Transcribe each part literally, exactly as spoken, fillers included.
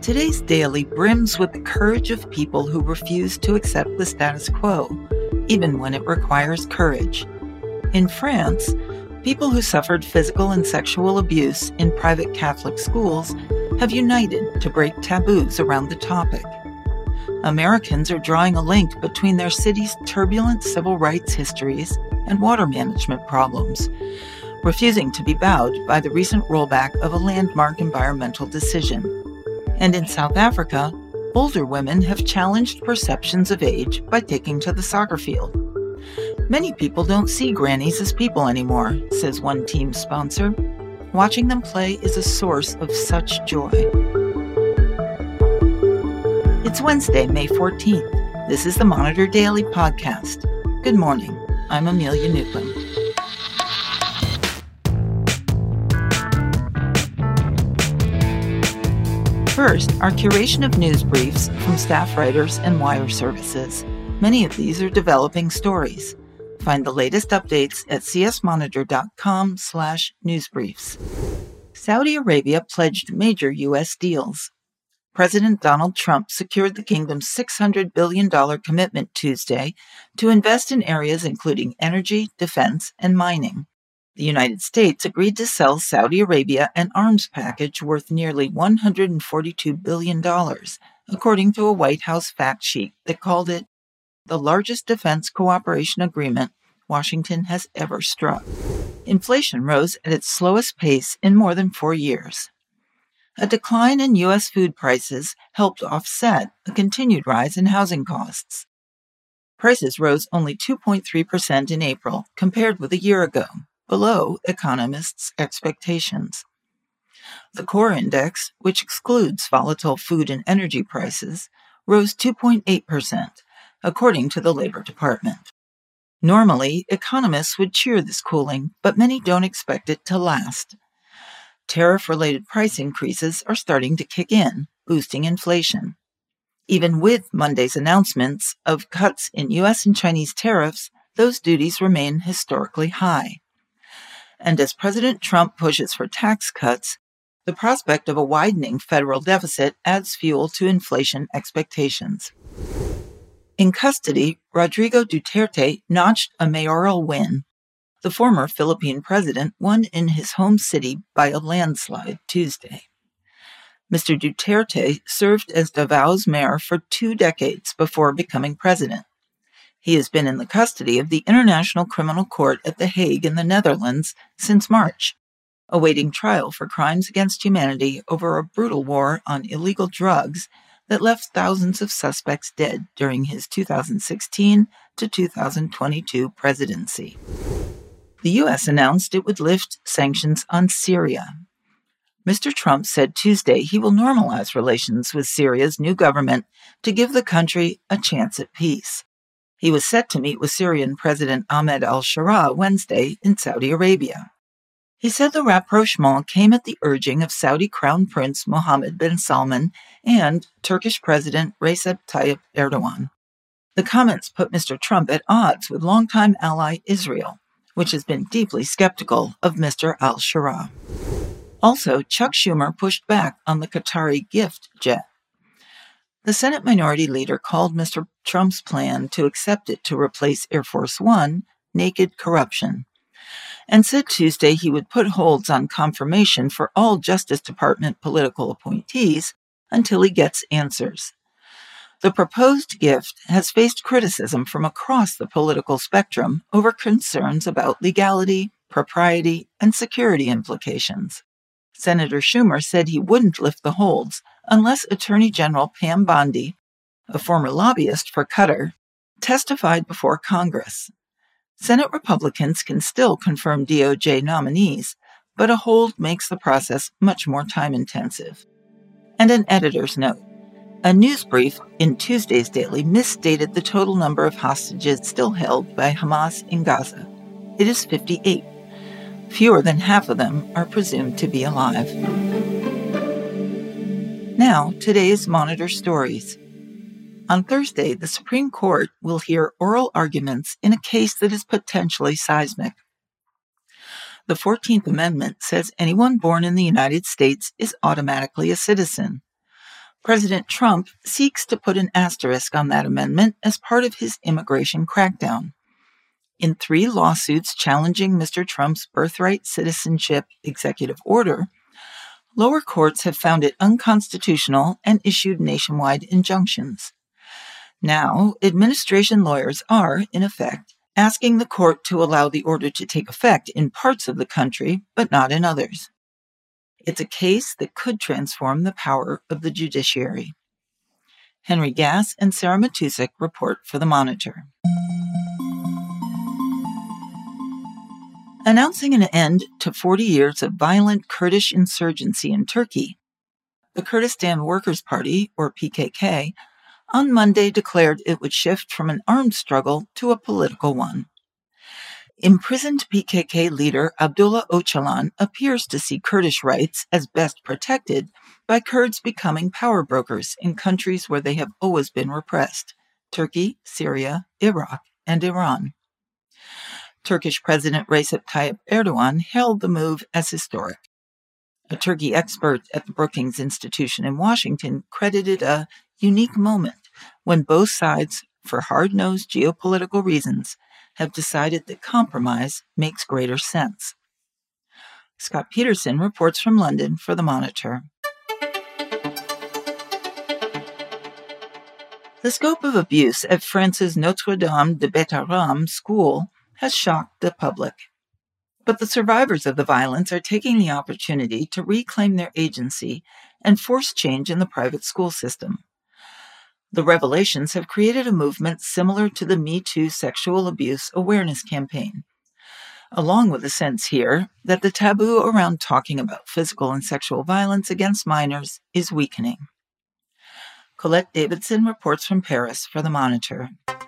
Today's daily brims with the courage of people who refuse to accept the status quo, even when it requires courage. In France, people who suffered physical and sexual abuse in private Catholic schools have united to break taboos around the topic. Americans are drawing a link between their city's turbulent civil rights histories and water management problems, refusing to be bowed by the recent rollback of a landmark environmental decision. And in South Africa, older women have challenged perceptions of age by taking to the soccer field. Many people don't see grannies as people anymore, says one team sponsor. Watching them play is a source of such joy. It's Wednesday, May fourteenth. This is the Monitor Daily Podcast. Good morning. I'm Amelia Newcomb. First, our curation of news briefs from staff writers and wire services. Many of these are developing stories. Find the latest updates at csmonitor.com slash newsbriefs. Saudi Arabia pledged major U S deals. President Donald Trump secured the kingdom's six hundred billion dollars commitment Tuesday to invest in areas including energy, defense, and mining. The United States agreed to sell Saudi Arabia an arms package worth nearly one hundred forty-two billion dollars, according to a White House fact sheet that called it the largest defense cooperation agreement Washington has ever struck. Inflation rose at its slowest pace in more than four years. A decline in U S food prices helped offset a continued rise in housing costs. Prices rose only two point three percent in April compared with a year ago, below economists' expectations. The core index, which excludes volatile food and energy prices, rose two point eight percent, according to the Labor Department. Normally, economists would cheer this cooling, but many don't expect it to last. Tariff-related price increases are starting to kick in, boosting inflation. Even with Monday's announcements of cuts in U S and Chinese tariffs, those duties remain historically high. And as President Trump pushes for tax cuts, the prospect of a widening federal deficit adds fuel to inflation expectations. In custody, Rodrigo Duterte notched a mayoral win. The former Philippine president won in his home city by a landslide Tuesday. Mister Duterte served as Davao's mayor for two decades before becoming president. He has been in the custody of the International Criminal Court at The Hague in the Netherlands since March, awaiting trial for crimes against humanity over a brutal war on illegal drugs that left thousands of suspects dead during his two thousand sixteen to two thousand twenty-two presidency. The U S announced it would lift sanctions on Syria. Mister Trump said Tuesday he will normalize relations with Syria's new government to give the country a chance at peace. He was set to meet with Syrian President Ahmed al-Sharaa Wednesday in Saudi Arabia. He said the rapprochement came at the urging of Saudi Crown Prince Mohammed bin Salman and Turkish President Recep Tayyip Erdogan. The comments put Mister Trump at odds with longtime ally Israel, which has been deeply skeptical of Mister al-Sharaa. Also, Chuck Schumer pushed back on the Qatari gift jet. The Senate Minority Leader called Mister Trump's plan to accept it to replace Air Force One naked corruption, and said Tuesday he would put holds on confirmation for all Justice Department political appointees until he gets answers. The proposed gift has faced criticism from across the political spectrum over concerns about legality, propriety, and security implications. Senator Schumer said he wouldn't lift the holds unless Attorney General Pam Bondi, a former lobbyist for Qatar, testified before Congress. Senate Republicans can still confirm D O J nominees, but a hold makes the process much more time-intensive. And an editor's note. A news brief in Tuesday's Daily misstated the total number of hostages still held by Hamas in Gaza. It is fifty-eight. Fewer than half of them are presumed to be alive. Now, today's Monitor stories. On Thursday, the Supreme Court will hear oral arguments in a case that is potentially seismic. The fourteenth Amendment says anyone born in the United States is automatically a citizen. President Trump seeks to put an asterisk on that amendment as part of his immigration crackdown. In three lawsuits challenging Mister Trump's birthright citizenship executive order, lower courts have found it unconstitutional and issued nationwide injunctions. Now, administration lawyers are, in effect, asking the court to allow the order to take effect in parts of the country, but not in others. It's a case that could transform the power of the judiciary. Henry Gass and Sarah Matusik report for The Monitor. Announcing an end to forty years of violent Kurdish insurgency in Turkey, the Kurdistan Workers' Party, or P K K, on Monday declared it would shift from an armed struggle to a political one. Imprisoned P K K leader Abdullah Öcalan appears to see Kurdish rights as best protected by Kurds becoming power brokers in countries where they have always been repressed: Turkey, Syria, Iraq, and Iran. Turkish President Recep Tayyip Erdogan hailed the move as historic. A Turkey expert at the Brookings Institution in Washington credited a unique moment when both sides, for hard-nosed geopolitical reasons, have decided that compromise makes greater sense. Scott Peterson reports from London for The Monitor. The scope of abuse at France's Notre-Dame de Bétarame school has shocked the public. But the survivors of the violence are taking the opportunity to reclaim their agency and force change in the private school system. The revelations have created a movement similar to the Me Too sexual abuse awareness campaign, along with a sense here that the taboo around talking about physical and sexual violence against minors is weakening. Colette Davidson reports from Paris for The Monitor.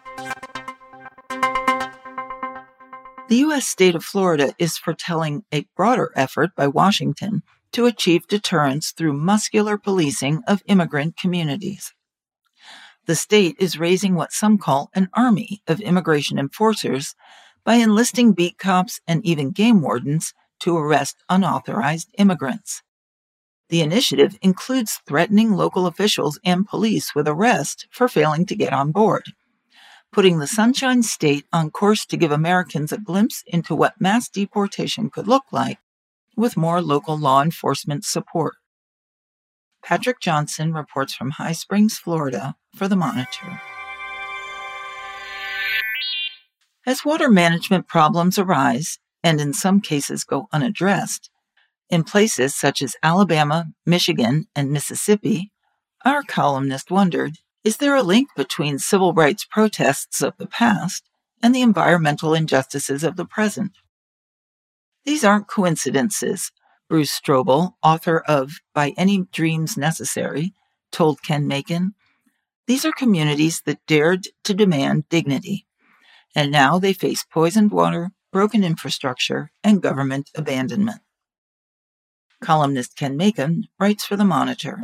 The U S state of Florida is foretelling a broader effort by Washington to achieve deterrence through muscular policing of immigrant communities. The state is raising what some call an army of immigration enforcers by enlisting beat cops and even game wardens to arrest unauthorized immigrants. The initiative includes threatening local officials and police with arrest for failing to get on board, putting the Sunshine State on course to give Americans a glimpse into what mass deportation could look like with more local law enforcement support. Patrick Johnson reports from High Springs, Florida, for The Monitor. As water management problems arise, and in some cases go unaddressed, in places such as Alabama, Michigan, and Mississippi, our columnist wondered, is there a link between civil rights protests of the past and the environmental injustices of the present? These aren't coincidences, Bruce Strobel, author of By Any Dreams Necessary, told Ken Macon. These are communities that dared to demand dignity, and now they face poisoned water, broken infrastructure, and government abandonment. Columnist Ken Macon writes for The Monitor.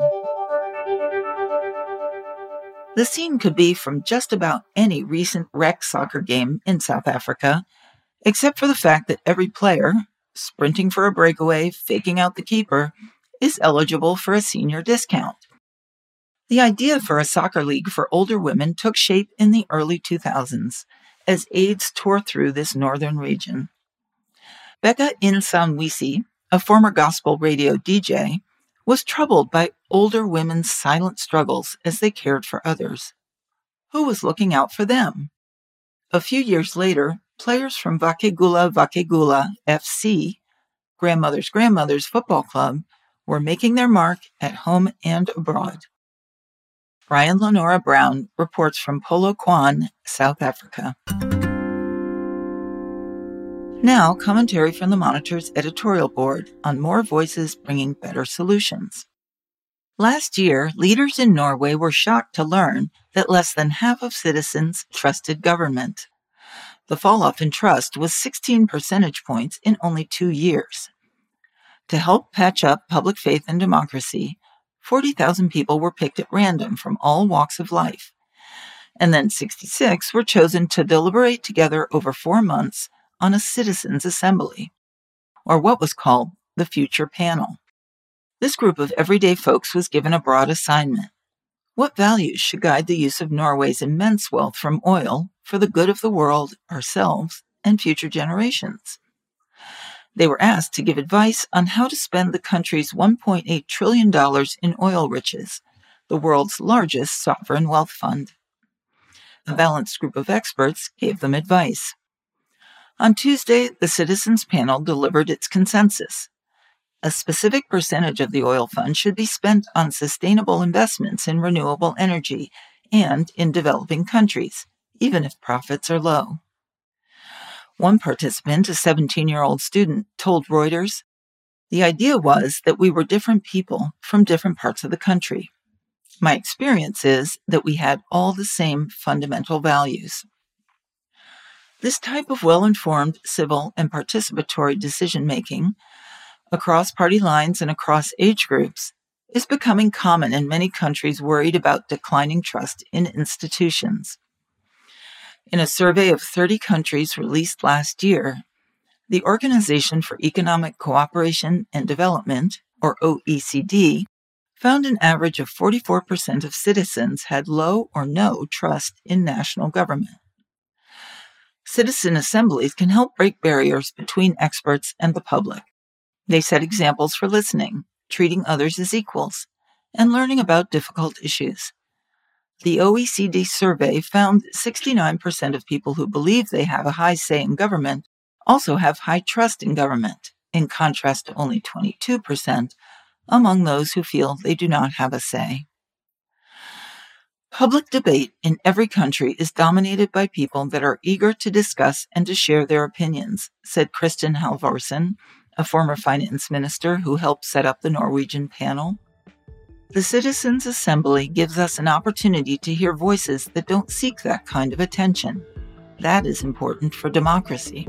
The scene could be from just about any recent rec soccer game in South Africa, except for the fact that every player, sprinting for a breakaway, faking out the keeper, is eligible for a senior discount. The idea for a soccer league for older women took shape in the early two thousands, as AIDS tore through this northern region. Becca Insanwisi, a former gospel radio D J, was troubled by older women's silent struggles as they cared for others. Who was looking out for them? A few years later, players from Vakegula Vakegula F C, Grandmother's Grandmothers Football Club, were making their mark at home and abroad. Brian Lenora Brown reports from Polokwane, South Africa. Now, commentary from The Monitor's editorial board on more voices bringing better solutions. Last year, leaders in Norway were shocked to learn that less than half of citizens trusted government. The falloff in trust was sixteen percentage points in only two years. To help patch up public faith in democracy, forty thousand people were picked at random from all walks of life, and then sixty-six were chosen to deliberate together over four months on a citizens' assembly, or what was called the Future Panel. This group of everyday folks was given a broad assignment: What values should guide the use of Norway's immense wealth from oil for the good of the world, ourselves, and future generations? They were asked to give advice on how to spend the country's one point eight trillion dollars in oil riches, the world's largest sovereign wealth fund. A balanced group of experts gave them advice. On Tuesday, the Citizens Panel delivered its consensus. A specific percentage of the oil fund should be spent on sustainable investments in renewable energy and in developing countries, even if profits are low. One participant, a seventeen-year-old student, told Reuters, "The idea was that we were different people from different parts of the country. My experience is that we had all the same fundamental values." This type of well-informed civil and participatory decision-making across party lines and across age groups is becoming common in many countries worried about declining trust in institutions. In a survey of thirty countries released last year, the Organization for Economic Cooperation and Development, or O E C D, found an average of forty-four percent of citizens had low or no trust in national government. Citizen assemblies can help break barriers between experts and the public. They set examples for listening, treating others as equals, and learning about difficult issues. The O E C D survey found sixty-nine percent of people who believe they have a high say in government also have high trust in government, in contrast to only twenty-two percent among those who feel they do not have a say. Public debate in every country is dominated by people that are eager to discuss and to share their opinions, said Kristin Halvorsen, a former finance minister who helped set up the Norwegian panel. The Citizens' Assembly gives us an opportunity to hear voices that don't seek that kind of attention. That is important for democracy.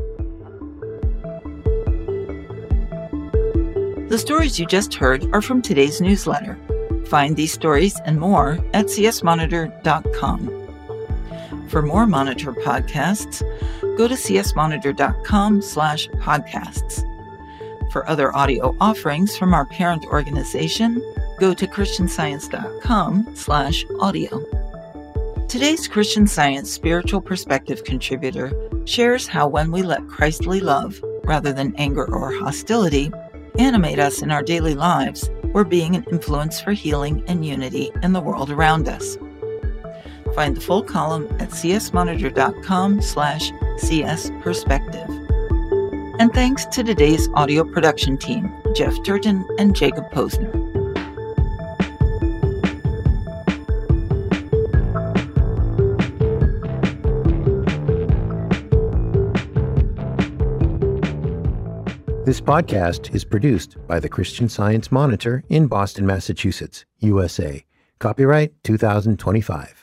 The stories you just heard are from today's newsletter. Find these stories and more at c s monitor dot com. For more Monitor podcasts, go to c s monitor dot com slash podcasts. For other audio offerings from our parent organization, go to christian science dot com slash audio. Today's Christian Science Spiritual Perspective contributor shares how when we let Christly love, rather than anger or hostility, animate us in our daily lives, we're being an influence for healing and unity in the world around us. Find the full column at c s monitor dot com slash c s perspective. And thanks to today's audio production team, Jeff Turton and Jacob Posner. This podcast is produced by the Christian Science Monitor in Boston, Massachusetts, U S A. Copyright two thousand twenty-five.